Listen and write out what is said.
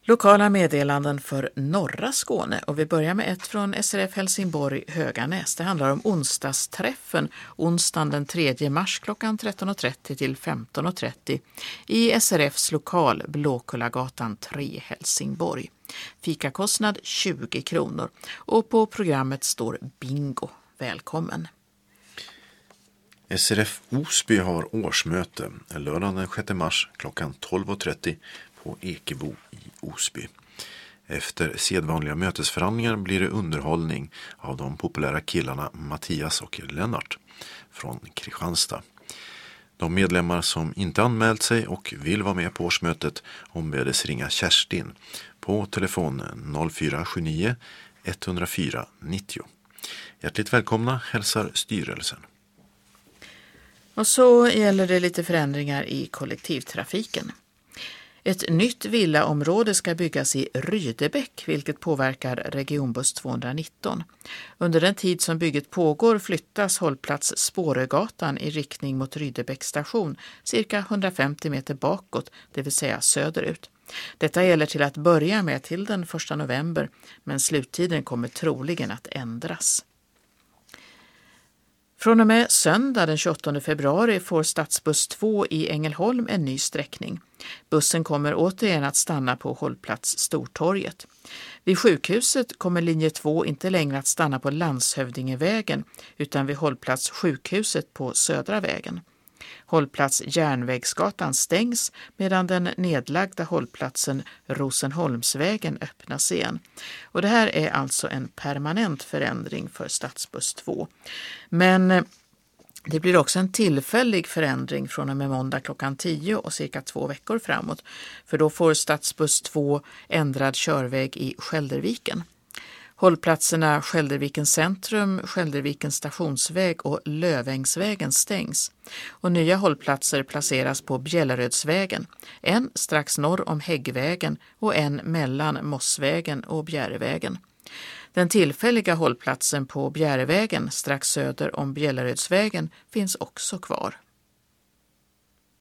Lokala meddelanden för norra Skåne och vi börjar med ett från SRF Helsingborg Höganäs. Det handlar om onsdagsträffen onsdagen den 3 mars klockan 13.30 till 15.30 i SRFs lokal Blåkullagatan 3 Helsingborg. Fikakostnad 20 kronor och på programmet står bingo. Välkommen! SRF Osby har årsmöte lördagen den 6 mars klockan 12.30 på Ekebo i Osby. Efter sedvanliga mötesförhandlingar blir det underhållning av de populära killarna Mattias och Lennart från Kristianstad. De medlemmar som inte anmält sig och vill vara med på årsmötet ombeds ringa Kerstin på telefon 0479 104 90. Hjärtligt välkomna hälsar styrelsen. Och så gäller det lite förändringar i kollektivtrafiken. Ett nytt villaområde ska byggas i Rydebäck, vilket påverkar regionbuss 219. Under den tid som bygget pågår flyttas hållplats Spåregatan i riktning mot Rydebäck station cirka 150 meter bakåt, det vill säga söderut. Detta gäller till att börja med till den 1 november, men sluttiden kommer troligen att ändras. Från och med söndag den 28 februari får stadsbuss 2 i Ängelholm en ny sträckning. Bussen kommer återigen att stanna på hållplats Stortorget. Vid sjukhuset kommer linje 2 inte längre att stanna på Landshövdingevägen utan vid hållplats Sjukhuset på Södra vägen. Hållplats Järnvägsgatan stängs medan den nedlagda hållplatsen Rosenholmsvägen öppnas igen. Och det här är alltså en permanent förändring för stadsbuss 2. Men det blir också en tillfällig förändring från och med måndag klockan 10 och cirka 2 veckor framåt. För då får stadsbuss 2 ändrad körväg i Skälderviken. Hållplatserna Skäldervikens centrum, Skäldervikens stationsväg och Lövängsvägen stängs. Och nya hållplatser placeras på Bjällerödsvägen, en strax norr om Häggvägen och en mellan Mossvägen och Bjärevägen. Den tillfälliga hållplatsen på Bjärevägen strax söder om Bjällerödsvägen finns också kvar.